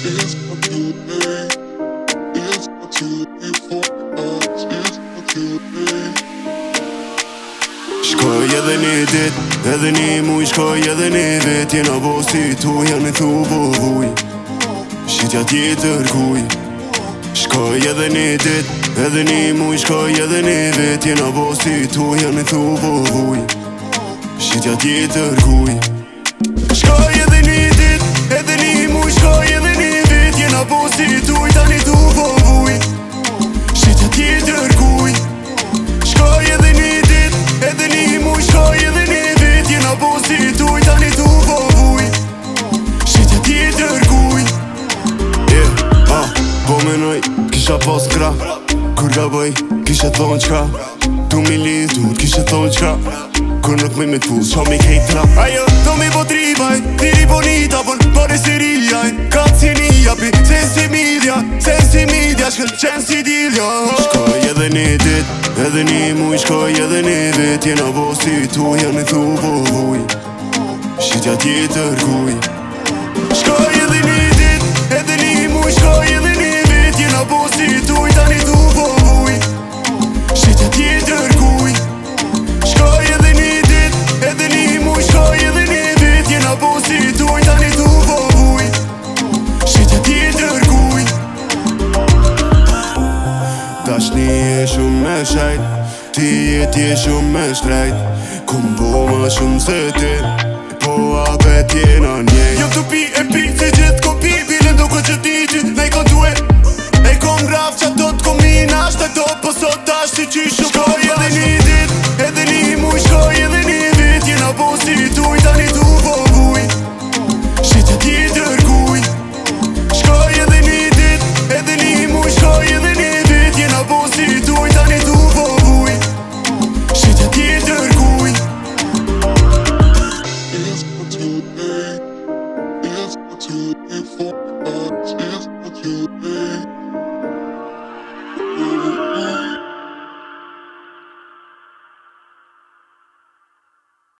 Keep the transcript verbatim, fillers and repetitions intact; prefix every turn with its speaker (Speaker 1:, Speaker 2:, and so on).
Speaker 1: It's not too late. It's not too late for us. It's not too late.
Speaker 2: Shkoj edhe një dit, edhe një muj, shkoj edhe një vet. Jena bo si tu, janë thu bo vuj, shqitja tjetër kuj. Shkoj edhe një dit, edhe një muj, shkoj edhe një vet. Jena bo si tu, janë thu bo vuj, shqitja tjetër kuj. Shkoj edhe një dit, edhe një muj, shkoj edhe një vet. Jena bo si tu, tani thu bo vuj, shqitja tjetër kuj. Shkoj edhe një dit, edhe një muj, shkoj edhe një vet. Jena bo si tu, tani thu bo vuj, shqitja tjetër kuj. Yeah, ah, po menoj, kisha pas kra. Kur ga bëj, kisha thonë qka. Tu mi lidhur, kisha thonë qka. Kur nuk me me t'puz, qa mi kejt tra. Ajo, do mi po tribaj, tiri bonita, pon pare si rijaj. Ka si një japi, se si midja, se si midja, shkën qenë si dilja. Shkoj edhe një dit, edhe një muj, shkoj edhe një vet. Jena bo si tu, janë thu bo vuj, shqitja tjetër kuj. Shkoj edhe një dit, edhe një muj, shkoj edhe një vet. Jena bo si tu, tani thu bo vuj, shqitja tjetër kuj. Shkoj edhe një dit, edhe një muj, shkoj edhe një vet. Jena bo si tu, tani thu bo vuj, shqitja tjetër kuj. Tashni e shumë me shajt, ti jet je shumë me shtrejt. Kum bo ma shumë se ti, po apet jena njejt. Jom të pi e pi, se gjithë kom pi, bilen do ko që ti ty, nej kon duhe. E kom graf qa do t'kom një nasht, e do po sot tash si qyshu. Shkoj edhe një dit, edhe një muj, shkoj edhe një vet. Jena bo si tu, tani thu bo vuj, shqitja tjetër kuj. Shkoj edhe një dit, edhe një muj, shkoj edhe një vet. Jena bo si tu, tani thu bo vuj, shqitja tjetër kuj.
Speaker 1: It's not too late. It's not too late for us. It's not too late.